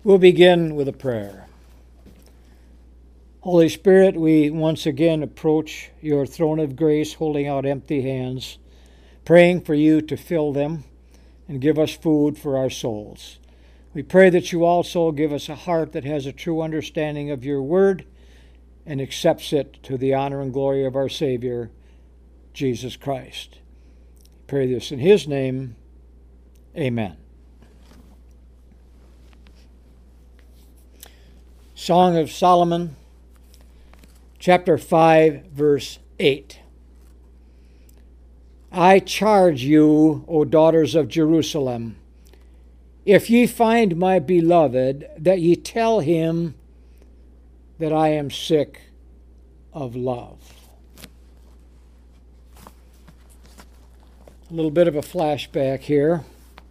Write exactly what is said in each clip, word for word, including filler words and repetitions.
We'll begin with a prayer. Holy Spirit, we once again approach your throne of grace holding out empty hands, praying for you to fill them and give us food for our souls. We pray that you also give us a heart that has a true understanding of your word and accepts it to the honor and glory of our Savior, Jesus Christ. We pray this in his name. Amen. Song of Solomon, chapter five, verse eight. I charge you, O daughters of Jerusalem, if ye find my beloved, that ye tell him that I am sick of love. A little bit of a flashback here.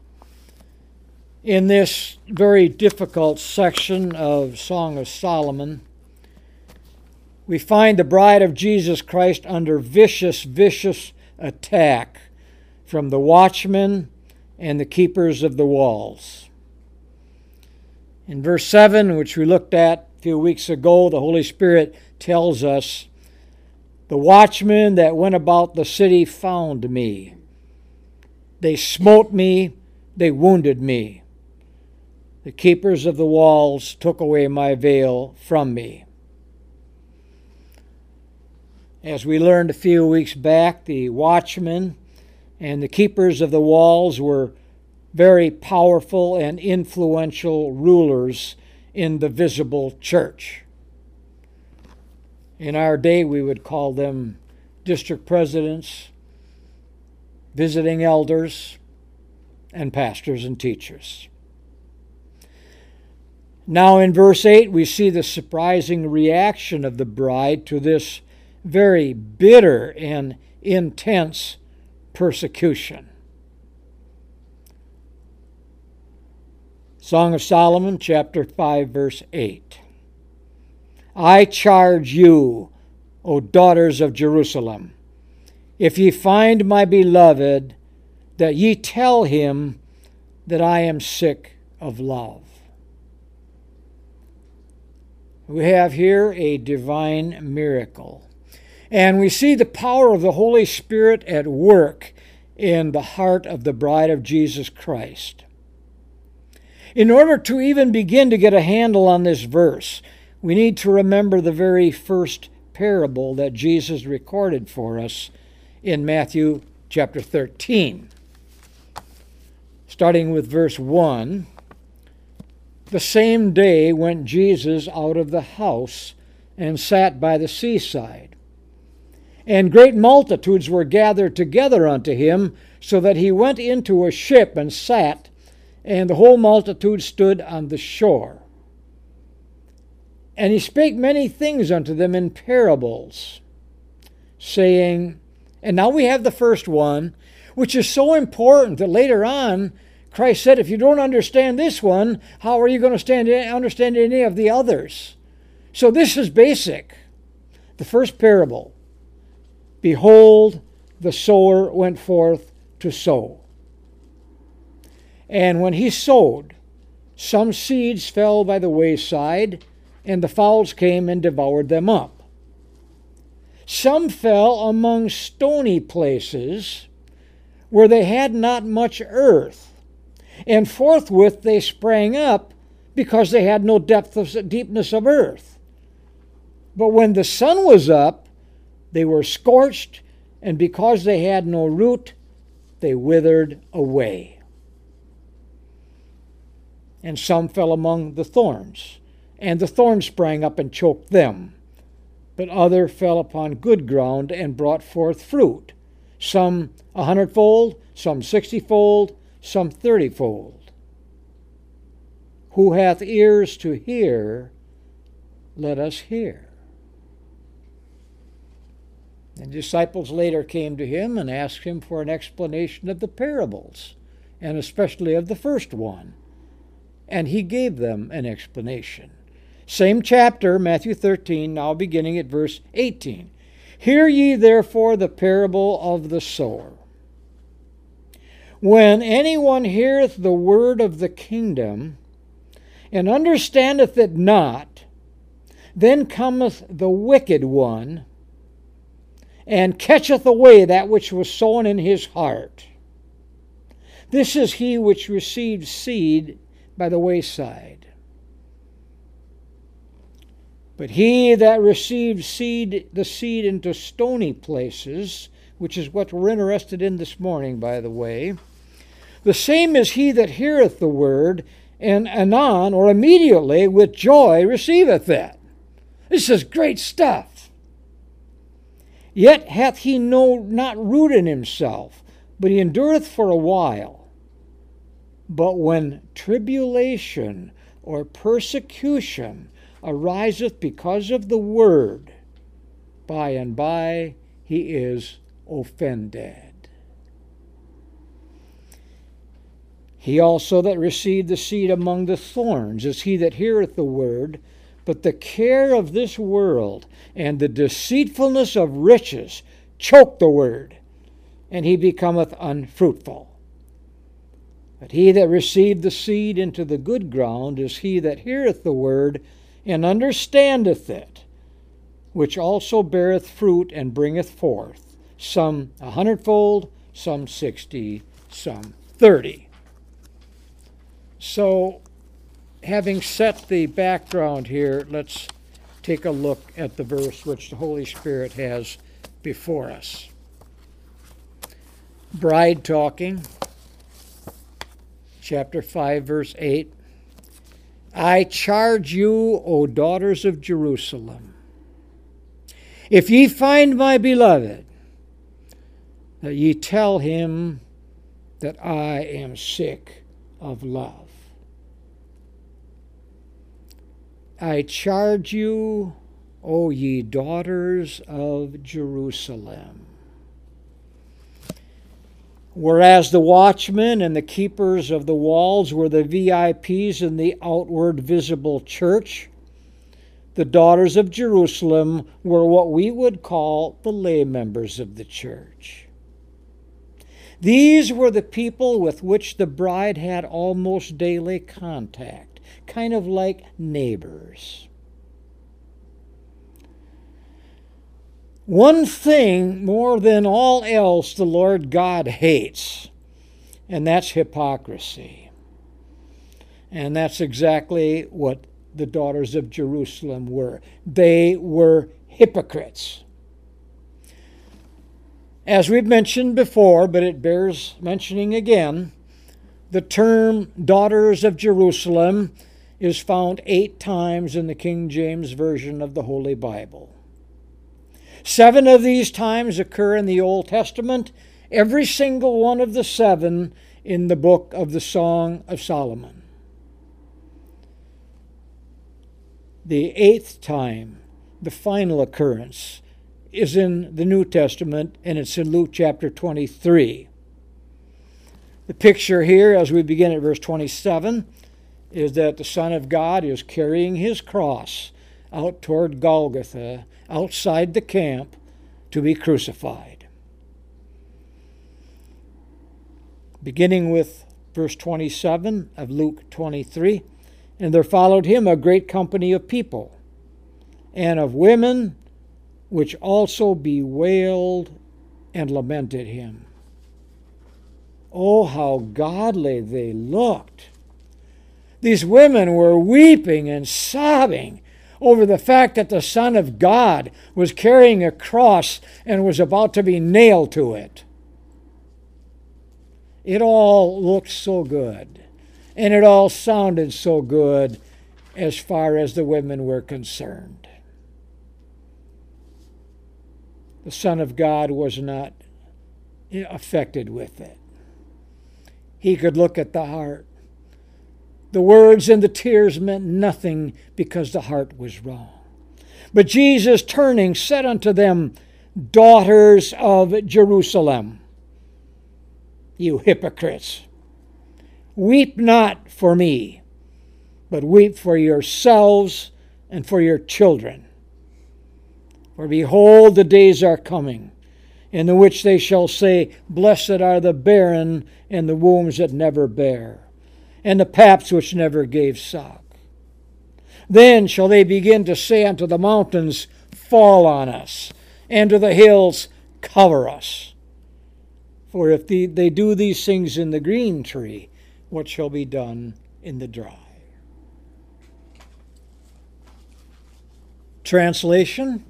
In this very difficult section of Song of Solomon, we find the bride of Jesus Christ under vicious, vicious attack from the watchmen and the keepers of the walls. In verse seven, which we looked at a few weeks ago, the Holy Spirit tells us, the watchmen that went about the city found me. They smote me, they wounded me. The keepers of the walls took away my veil from me. As we learned a few weeks back, the watchmen and the keepers of the walls were very powerful and influential rulers in the visible church. In our day, we would call them district presidents, visiting elders, and pastors and teachers. Now in verse eight, we see the surprising reaction of the bride to this very bitter and intense persecution. Song of Solomon, chapter five, verse eight. I charge you, O daughters of Jerusalem, if ye find my beloved, that ye tell him that I am sick of love. We have here a divine miracle. And we see the power of the Holy Spirit at work in the heart of the bride of Jesus Christ. In order to even begin to get a handle on this verse, we need to remember the very first parable that Jesus recorded for us in Matthew chapter thirteen. Starting with verse one, the same day went Jesus out of the house and sat by the seaside. And great multitudes were gathered together unto him, so that he went into a ship and sat, and the whole multitude stood on the shore. And he spake many things unto them in parables, saying, and now we have the first one, which is so important that later on, Christ said, if you don't understand this one, how are you going to stand, understand any of the others? So this is basic. The first parable. Behold, the sower went forth to sow. And when he sowed, some seeds fell by the wayside, and the fowls came and devoured them up. Some fell among stony places, where they had not much earth, and forthwith they sprang up, because they had no depth of deepness of earth. But when the sun was up, they were scorched, and because they had no root, they withered away. And some fell among the thorns, and the thorns sprang up and choked them. But other fell upon good ground and brought forth fruit, some a hundredfold, some sixtyfold, some thirtyfold. Who hath ears to hear, let us hear. And disciples later came to him and asked him for an explanation of the parables, and especially of the first one. And he gave them an explanation. Same chapter, Matthew thirteen, now beginning at verse eighteen. Hear ye therefore the parable of the sower. When anyone heareth the word of the kingdom, and understandeth it not, then cometh the wicked one, and catcheth away that which was sown in his heart. This is he which received seed by the wayside. But he that received seed, the seed into stony places, which is what we're interested in this morning, by the way, the same is he that heareth the word, and anon, or immediately, with joy receiveth it. This is great stuff. Yet hath he no not root in himself, but he endureth for a while. But when tribulation or persecution ariseth because of the word, by and by he is offended. He also that received the seed among the thorns is he that heareth the word, but the care of this world and the deceitfulness of riches choke the word, and he becometh unfruitful. But he that received the seed into the good ground is he that heareth the word, and understandeth it, which also beareth fruit and bringeth forth, some a hundredfold, some sixty, some thirty. So, having set the background here, let's take a look at the verse which the Holy Spirit has before us. Bride talking, chapter five, verse eight. I charge you, O daughters of Jerusalem, if ye find my beloved, that ye tell him that I am sick of love. I charge you, O ye daughters of Jerusalem. Whereas the watchmen and the keepers of the walls were the V I Ps in the outward visible church, the daughters of Jerusalem were what we would call the lay members of the church. These were the people with which the bride had almost daily contact, kind of like neighbors. One thing more than all else the Lord God hates, and that's hypocrisy. And that's exactly what the daughters of Jerusalem were. They were hypocrites. As we've mentioned before, but it bears mentioning again, the term daughters of Jerusalem is found eight times in the King James Version of the Holy Bible. Seven of these times occur in the Old Testament, every single one of the seven in the book of the Song of Solomon. The eighth time, the final occurrence, is in the New Testament, and it's in Luke chapter twenty-three. The picture here, as we begin at verse twenty-seven, is that the Son of God is carrying his cross out toward Golgotha, outside the camp, to be crucified. Beginning with verse twenty-seven of Luke twenty-three, and there followed him a great company of people, and of women, which also bewailed and lamented him. Oh, how godly they looked. These women were weeping and sobbing over the fact that the Son of God was carrying a cross and was about to be nailed to it. It all looked so good, and it all sounded so good as far as the women were concerned. The Son of God was not affected with it. He could look at the heart. The words and the tears meant nothing because the heart was wrong. But Jesus, turning, said unto them, Daughters of Jerusalem, you hypocrites, weep not for me, but weep for yourselves and for your children. For behold, the days are coming, in the which they shall say, Blessed are the barren and the wombs that never bare, and the paps which never gave suck. Then shall they begin to say unto the mountains, Fall on us, and to the hills, Cover us. For if the, they do these things in the green tree, what shall be done in the dry? Translation: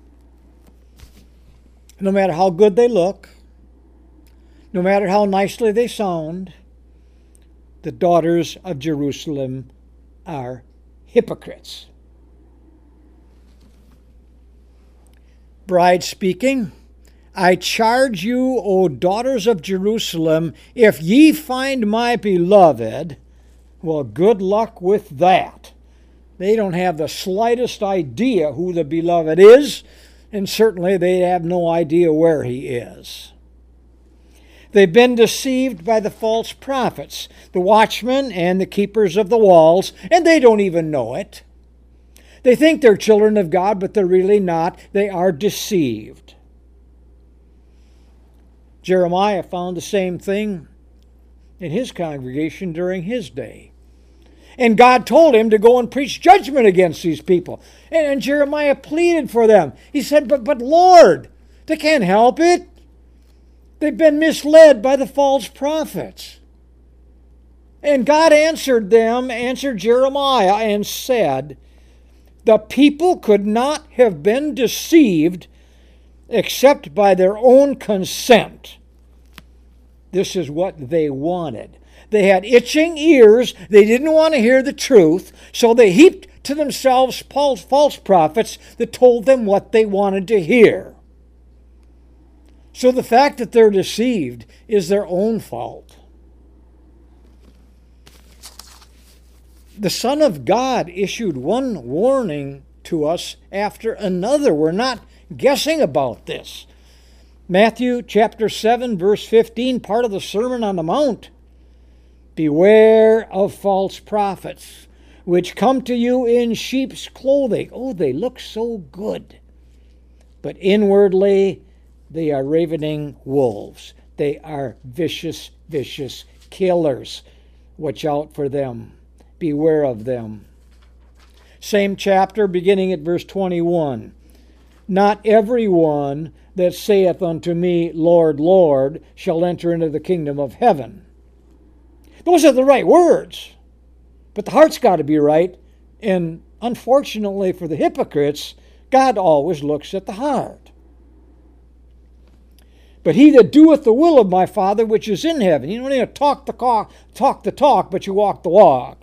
no matter how good they look, no matter how nicely they sound, the daughters of Jerusalem are hypocrites. Bride speaking: I charge you, O daughters of Jerusalem, if ye find my beloved, well, good luck with that. They don't have the slightest idea who the beloved is, and certainly they have no idea where he is. They've been deceived by the false prophets, the watchmen and the keepers of the walls, and they don't even know it. They think they're children of God, but they're really not. They are deceived. Jeremiah found the same thing in his congregation during his day. And God told him to go and preach judgment against these people. And, and Jeremiah pleaded for them. He said, but, but Lord, they can't help it. They've been misled by the false prophets. And God answered them, answered Jeremiah, and said, the people could not have been deceived except by their own consent. This is what they wanted. They had itching ears. They didn't want to hear the truth, so they heaped to themselves false prophets that told them what they wanted to hear. So the fact that they're deceived is their own fault. The Son of God issued one warning to us after another. We're not guessing about this. Matthew chapter seven, verse fifteen, part of the Sermon on the Mount. Beware of false prophets, which come to you in sheep's clothing. Oh, they look so good. But inwardly, they are ravening wolves. They are vicious, vicious killers. Watch out for them. Beware of them. Same chapter, beginning at verse twenty-one. Not everyone that saith unto me, Lord, Lord, shall enter into the kingdom of heaven. Those are the right words. But the heart's got to be right. And unfortunately for the hypocrites, God always looks at the heart. But he that doeth the will of my Father which is in heaven. You don't need to talk the talk, talk the talk, but you walk the walk.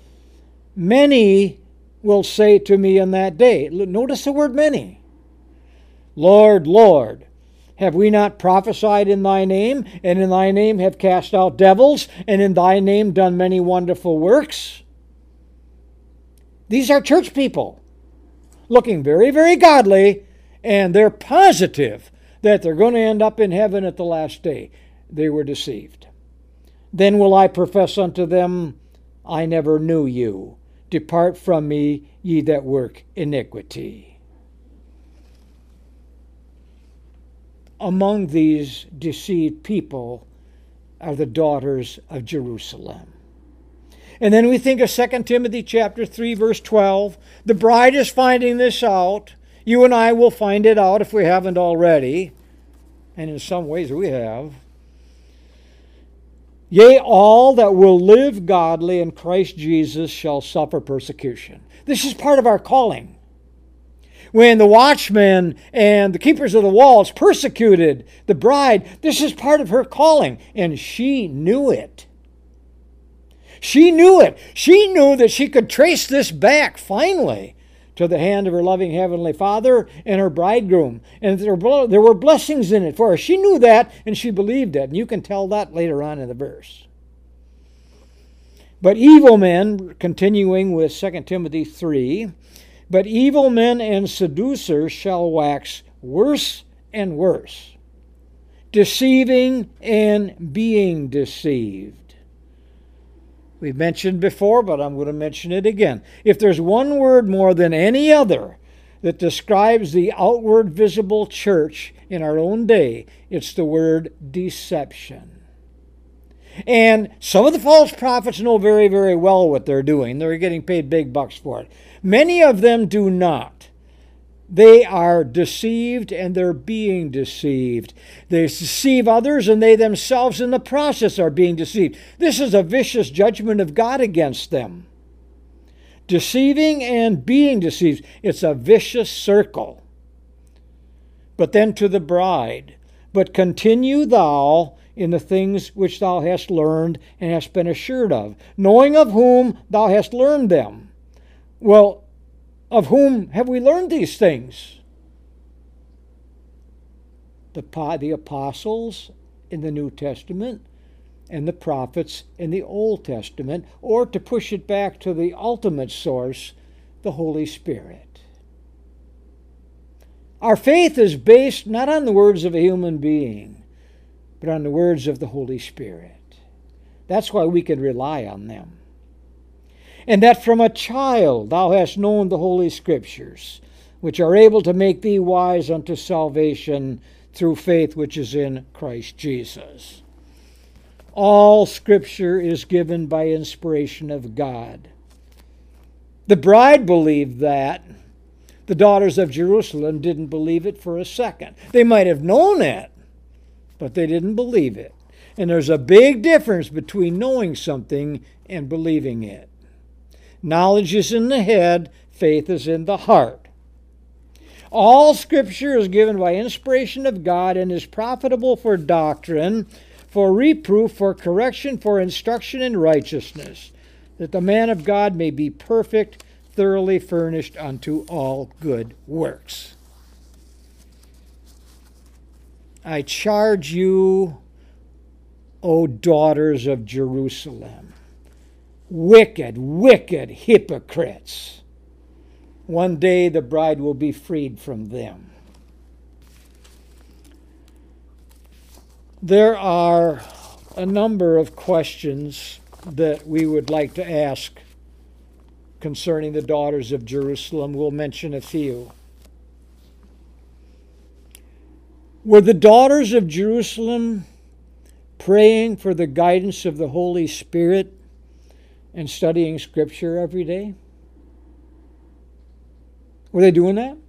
Many will say to me in that day. Notice the word many. Lord, Lord, have we not prophesied in thy name, and in thy name have cast out devils, and in thy name done many wonderful works? These are church people, looking very, very godly, and they're positive that they're going to end up in heaven at the last day. They were deceived. Then will I profess unto them, I never knew you. Depart from me, ye that work iniquity. Among these deceived people are the daughters of Jerusalem. And then we think of Second Timothy chapter three, verse twelve. The bride is finding this out. You and I will find it out if we haven't already. And in some ways we have. Yea, all that will live godly in Christ Jesus shall suffer persecution. This is part of our calling. When the watchmen and the keepers of the walls persecuted the bride, this is part of her calling, and she knew it. She knew it. She knew that she could trace this back, finally, to the hand of her loving Heavenly Father and her bridegroom. And there were blessings in it for her. She knew that, and she believed it. And you can tell that later on in the verse. But evil men, continuing with Second Timothy three, but evil men and seducers shall wax worse and worse, deceiving and being deceived. We've mentioned before, but I'm going to mention it again. If there's one word more than any other that describes the outward visible church in our own day, it's the word deception. And some of the false prophets know very, very well what they're doing. They're getting paid big bucks for it. Many of them do not. They are deceived and they're being deceived. They deceive others and they themselves in the process are being deceived. This is a vicious judgment of God against them. Deceiving and being deceived. It's a vicious circle. But then to the bride, but continue thou in the things which thou hast learned and hast been assured of, knowing of whom thou hast learned them. Well, of whom have we learned these things? The, the apostles in the New Testament and the prophets in the Old Testament, or to push it back to the ultimate source, the Holy Spirit. Our faith is based not on the words of a human being, but on the words of the Holy Spirit. That's why we can rely on them. And that from a child thou hast known the Holy Scriptures, which are able to make thee wise unto salvation through faith which is in Christ Jesus. All Scripture is given by inspiration of God. The bride believed that. The daughters of Jerusalem didn't believe it for a second. They might have known it, but they didn't believe it. And there's a big difference between knowing something and believing it. Knowledge is in the head, faith is in the heart. All Scripture is given by inspiration of God and is profitable for doctrine, for reproof, for correction, for instruction in righteousness, that the man of God may be perfect, thoroughly furnished unto all good works. I charge you, O daughters of Jerusalem, wicked, wicked hypocrites. One day the bride will be freed from them. There are a number of questions that we would like to ask concerning the daughters of Jerusalem. We'll mention a few. Were the daughters of Jerusalem praying for the guidance of the Holy Spirit and studying Scripture every day? Were they doing that?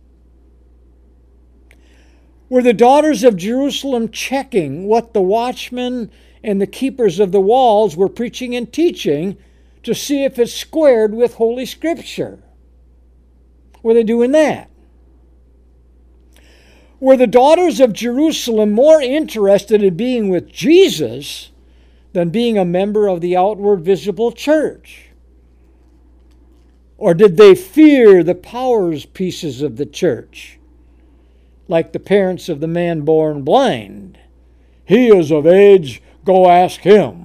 Were the daughters of Jerusalem checking what the watchmen and the keepers of the walls were preaching and teaching to see if it's squared with Holy Scripture? Were they doing that? Were the daughters of Jerusalem more interested in being with Jesus than being a member of the outward visible church? Or did they fear the powers pieces of the church, like the parents of the man born blind? He is of age, go ask him.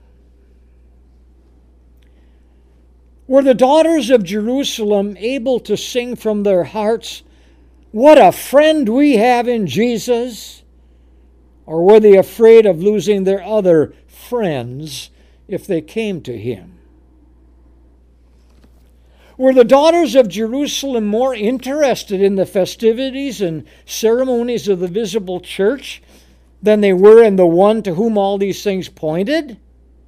Were the daughters of Jerusalem able to sing from their hearts, "What a friend we have in Jesus"? Or were they afraid of losing their other friends if they came to him? Were the daughters of Jerusalem more interested in the festivities and ceremonies of the visible church than they were in the one to whom all these things pointed?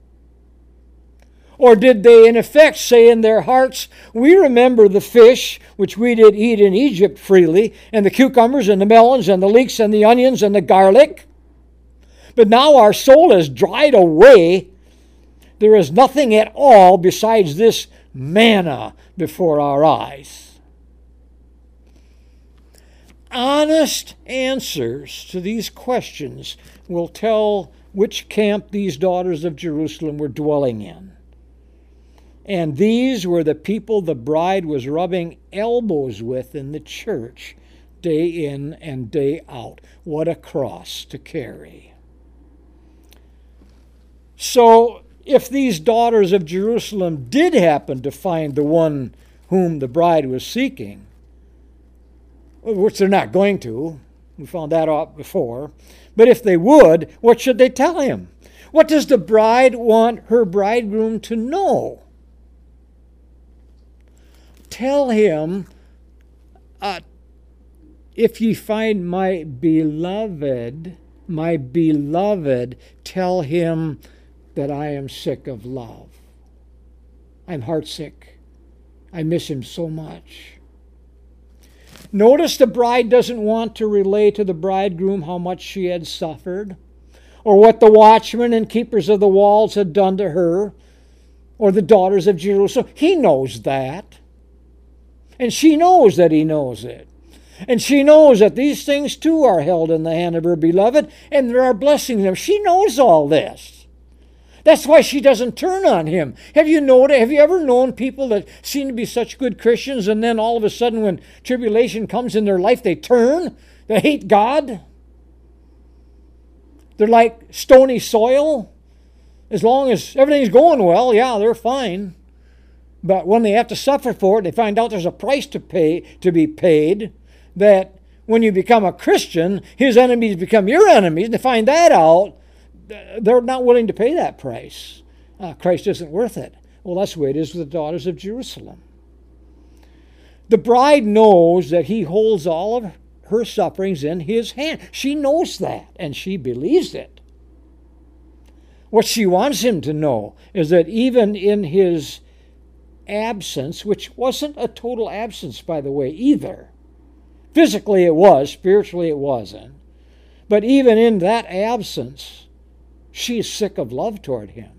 Or did they, in effect, say in their hearts, "We remember the fish which we did eat in Egypt freely, and the cucumbers and the melons and the leeks and the onions and the garlic? But now our soul is dried away. There is nothing at all besides this manna before our eyes." Honest answers to these questions will tell which camp these daughters of Jerusalem were dwelling in. And these were the people the bride was rubbing elbows with in the church, day in and day out. What a cross to carry. So, if these daughters of Jerusalem did happen to find the one whom the bride was seeking, which they're not going to, we found that out before, but if they would, what should they tell him? What does the bride want her bridegroom to know? Tell him, uh, if ye find my beloved, my beloved, tell him that I am sick of love. I'm heartsick. I miss him so much. Notice the bride doesn't want to relay to the bridegroom how much she had suffered, or what the watchmen and keepers of the walls had done to her, or the daughters of Jerusalem. He knows that. And she knows that he knows it. And she knows that these things too are held in the hand of her beloved, and there are blessings in them. She knows all this. That's why she doesn't turn on him. Have you noticed, have you ever known people that seem to be such good Christians, and then all of a sudden when tribulation comes in their life, they turn? They hate God? They're like stony soil. As long as everything's going well, yeah, they're fine. But when they have to suffer for it, they find out there's a price to pay to be paid, that when you become a Christian, his enemies become your enemies, and to find that out, they're not willing to pay that price. Uh, Christ isn't worth it. Well, that's the way it is with the daughters of Jerusalem. The bride knows that he holds all of her sufferings in his hand. She knows that, and she believes it. What she wants him to know is that even in his absence, which wasn't a total absence, by the way, either. Physically it was, spiritually it wasn't. But even in that absence, she is sick of love toward him.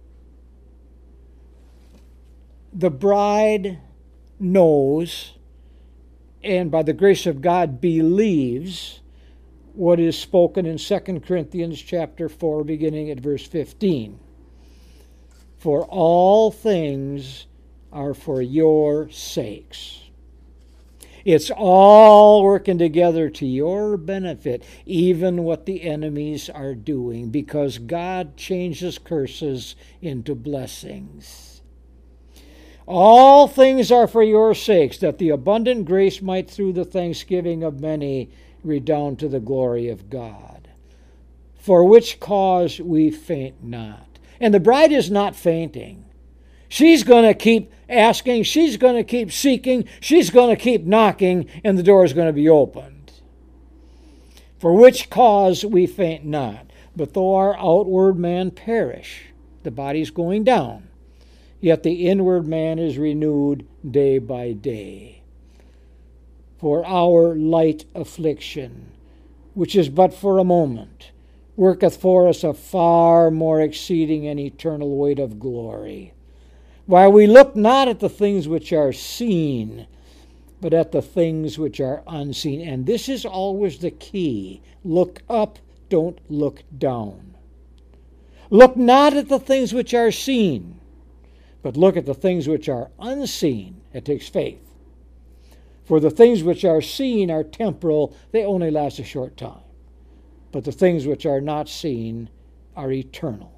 The bride knows, and by the grace of God believes, what is spoken in Second Corinthians chapter four, beginning at verse fifteen. For all things are for your sakes. It's all working together to your benefit, even what the enemies are doing, because God changes curses into blessings. All things are for your sakes, that the abundant grace might through the thanksgiving of many redound to the glory of God. For which cause we faint not. And the bride is not fainting. She's going to keep asking, she's going to keep seeking, she's going to keep knocking, and the door is going to be opened. For which cause we faint not. But though our outward man perish, the body's going down, yet the inward man is renewed day by day. For our light affliction, which is but for a moment, worketh for us a far more exceeding and eternal weight of glory. While we look not at the things which are seen, but at the things which are unseen. And this is always the key. Look up, don't look down. Look not at the things which are seen, but look at the things which are unseen. It takes faith. For the things which are seen are temporal, they only last a short time. But the things which are not seen are eternal.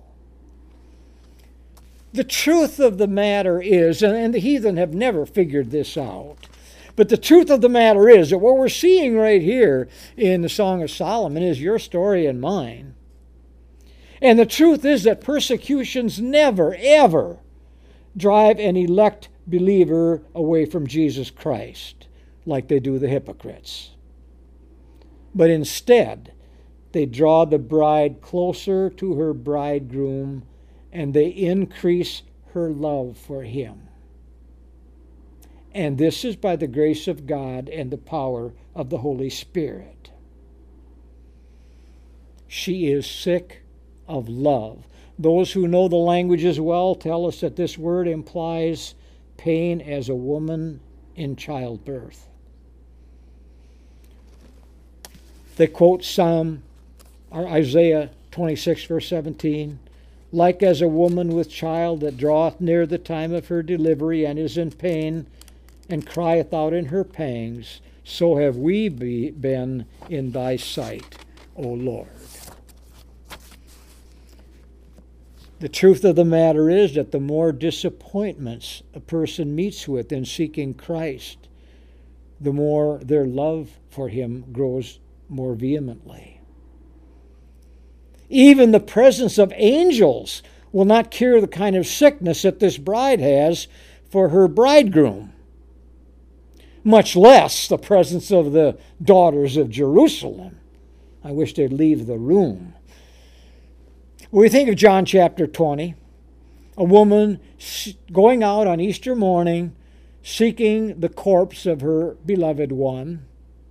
The truth of the matter is, and the heathen have never figured this out, but the truth of the matter is that what we're seeing right here in the Song of Solomon is your story and mine. And the truth is that persecutions never, ever drive an elect believer away from Jesus Christ like they do the hypocrites. But instead, they draw the bride closer to her bridegroom, and they increase her love for him. And this is by the grace of God and the power of the Holy Spirit. She is sick of love. Those who know the languages well tell us that this word implies pain as a woman in childbirth. They quote Psalm or Isaiah twenty-six, verse seventeen. Like as a woman with child that draweth near the time of her delivery and is in pain and crieth out in her pangs, so have we be, been in thy sight, O Lord. The truth of the matter is that the more disappointments a person meets with in seeking Christ, the more their love for him grows more vehemently. Even the presence of angels will not cure the kind of sickness that this bride has for her bridegroom, much less the presence of the daughters of Jerusalem. I wish they'd leave the room. We think of John chapter twenty, a woman going out on Easter morning seeking the corpse of her beloved one.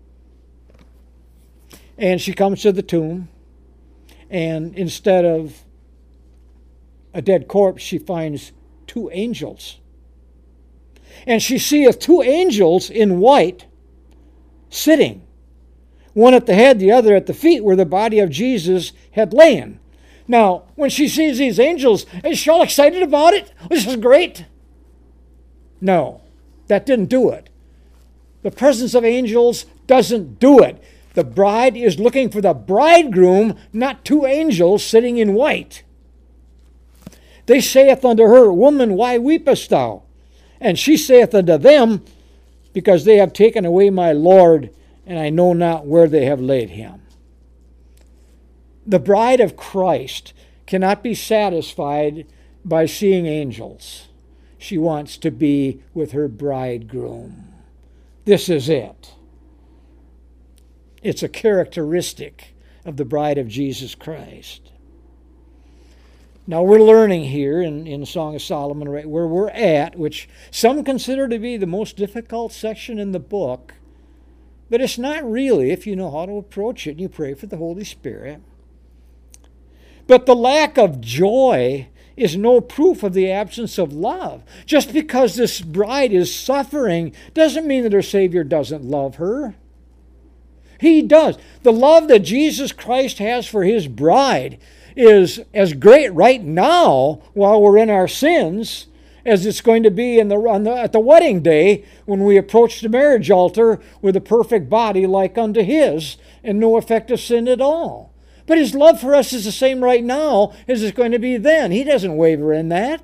And she comes to the tomb, and instead of a dead corpse, she finds two angels. And she seeth two angels in white sitting, one at the head, the other at the feet, where the body of Jesus had lain. Now, when she sees these angels, is she all excited about it? This is great. No, that didn't do it. The presence of angels doesn't do it. The bride is looking for the bridegroom, not two angels sitting in white. They saith unto her, Woman, why weepest thou? And she saith unto them, Because they have taken away my Lord, and I know not where they have laid him. The bride of Christ cannot be satisfied by seeing angels. She wants to be with her bridegroom. This is it. It's a characteristic of the bride of Jesus Christ. Now we're learning here in, in Song of Solomon, right where we're at, which some consider to be the most difficult section in the book, but it's not really if you know how to approach it and you pray for the Holy Spirit. But the lack of joy is no proof of the absence of love. Just because this bride is suffering doesn't mean that her Savior doesn't love her. He does. The love that Jesus Christ has for his bride is as great right now while we're in our sins as it's going to be in the, on the, at the wedding day when we approach the marriage altar with a perfect body like unto his and no effect of sin at all. But his love for us is the same right now as it's going to be then. He doesn't waver in that.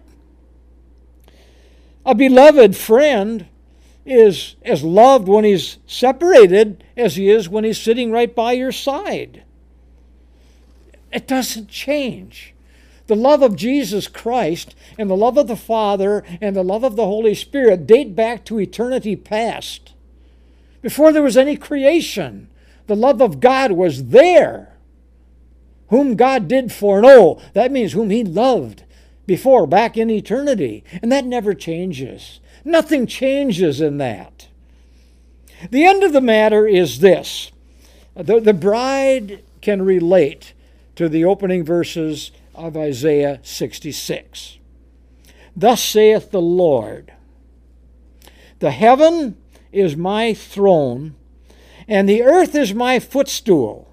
A beloved friend is as loved when he's separated as he is when he's sitting right by your side. It doesn't change. The love of Jesus Christ and the love of the Father and the love of the Holy Spirit date back to eternity past. Before there was any creation, the love of God was there. Whom God did foreknow, that means whom he loved before, back in eternity. And that never changes. Nothing changes in that. The end of the matter is this. The, the bride can relate to the opening verses of Isaiah sixty-six. Thus saith the Lord, The heaven is my throne, and the earth is my footstool.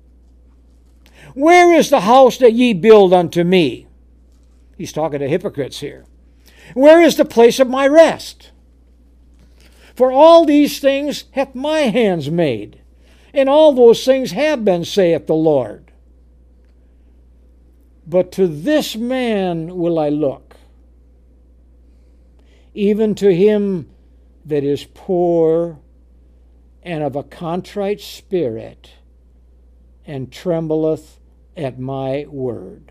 Where is the house that ye build unto me? He's talking to hypocrites here. Where is the place of my rest? For all these things hath my hands made, and all those things have been, saith the Lord. But to this man will I look, even to him that is poor and of a contrite spirit, and trembleth at my word.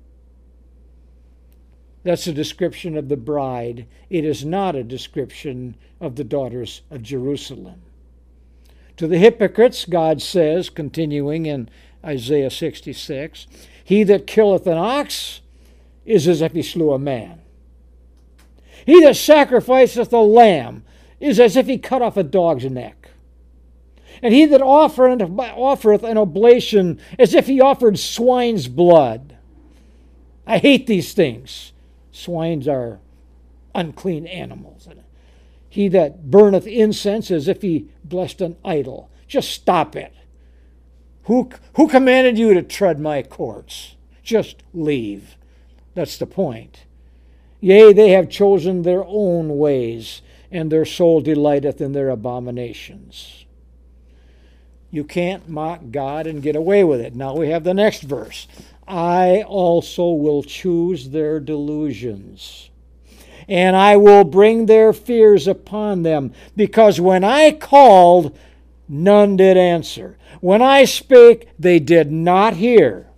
That's a description of the bride. It is not a description of the daughters of Jerusalem. To the hypocrites, God says, continuing in Isaiah sixty-six, He that killeth an ox is as if he slew a man. He that sacrificeth a lamb is as if he cut off a dog's neck. And he that offereth an oblation as if he offered swine's blood. I hate these things. Swines are unclean animals. He that burneth incense as if he blessed an idol. Just stop it. Who, who commanded you to tread my courts? Just leave. That's the point. Yea, they have chosen their own ways, and their soul delighteth in their abominations. You can't mock God and get away with it. Now we have the next verse. I also will choose their delusions, and I will bring their fears upon them, because when I called, none did answer. When I spake, they did not hear.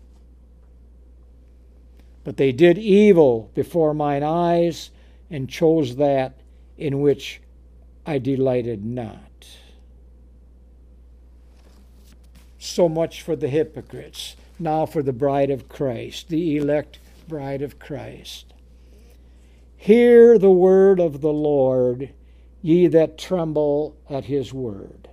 But they did evil before mine eyes, and chose that in which I delighted not. So much for the hypocrites. Now for the bride of Christ, the elect bride of Christ. Hear the word of the Lord, ye that tremble at his word.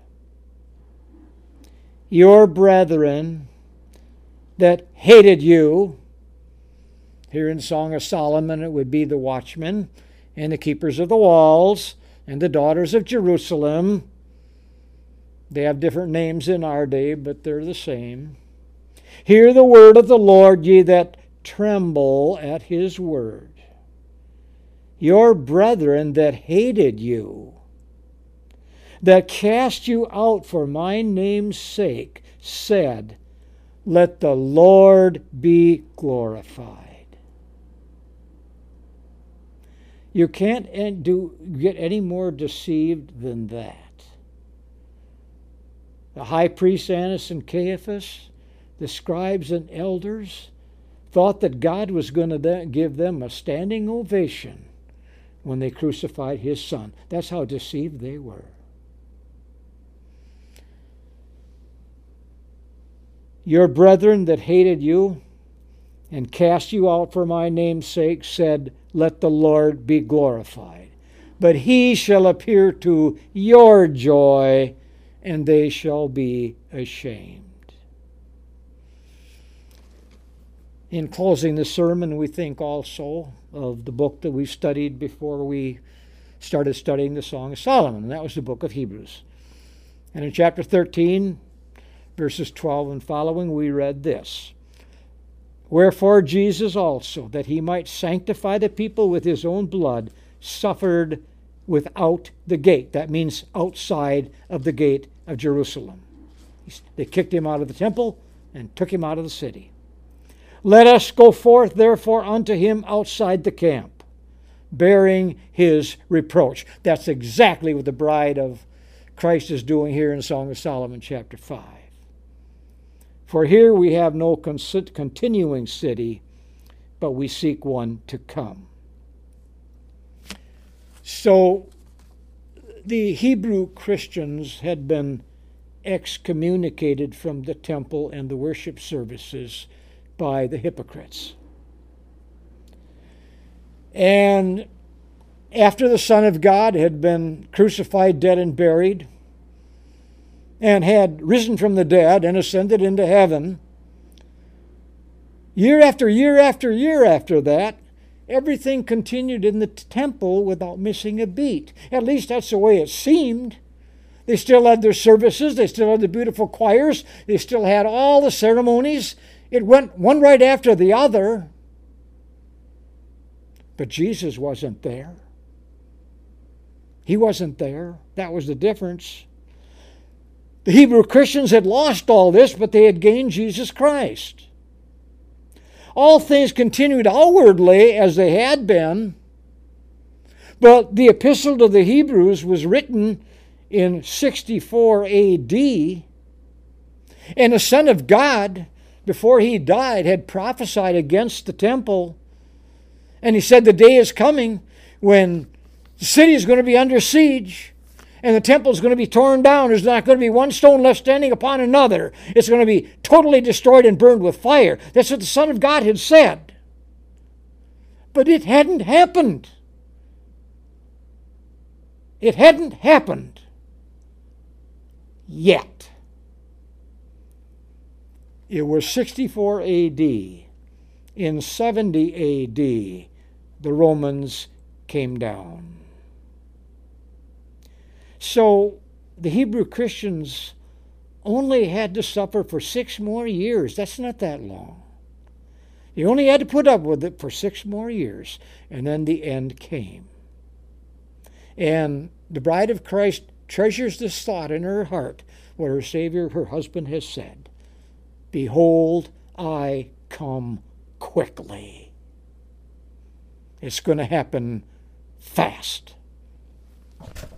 Your brethren that hated you, here in Song of Solomon it would be the watchmen and the keepers of the walls and the daughters of Jerusalem. They have different names in our day, but they're the same. Hear the word of the Lord, ye that tremble at his word. Your brethren that hated you, that cast you out for my name's sake, said, let the Lord be glorified. You can't do, get any more deceived than that. The high priests Annas and Caiaphas, the scribes and elders, thought that God was going to give them a standing ovation when they crucified his son. That's how deceived they were. Your brethren that hated you and cast you out for my name's sake said, let the Lord be glorified. But he shall appear to your joy, and they shall be ashamed. In closing the sermon, we think also of the book that we studied before we started studying the Song of Solomon, and that was the book of Hebrews. And in chapter thirteen, verses twelve and following, we read this. Wherefore Jesus also, that he might sanctify the people with his own blood, suffered without the gate. That means outside of the gate of Jerusalem. They kicked him out of the temple and took him out of the city. Let us go forth therefore unto him outside the camp, bearing his reproach. That's exactly what the bride of Christ is doing here in Song of Solomon chapter five. For here we have no continuing city, but we seek one to come. So the Hebrew Christians had been excommunicated from the temple and the worship services by the hypocrites. And after the Son of God had been crucified, dead, and buried, and had risen from the dead and ascended into heaven, year after year after year after that, everything continued in the temple without missing a beat. At least that's the way it seemed. They still had their services. They still had the beautiful choirs. They still had all the ceremonies. It went one right after the other. But Jesus wasn't there. He wasn't there. That was the difference. The Hebrew Christians had lost all this, but they had gained Jesus Christ. All things continued outwardly as they had been, but the epistle to the Hebrews was written in sixty-four A D, and the Son of God, before he died, had prophesied against the temple, and he said the day is coming when the city is going to be under siege, and the temple is going to be torn down. There's not going to be one stone left standing upon another. It's going to be totally destroyed and burned with fire. That's what the Son of God had said. But it hadn't happened. It hadn't happened yet. It was sixty-four A D. In seventy A D, the Romans came down. So the Hebrew Christians only had to suffer for six more years. That's not that long. They only had to put up with it for six more years, and then the end came. And the bride of Christ treasures this thought in her heart, what her Savior, her husband, has said. Behold, I come quickly. It's going to happen fast.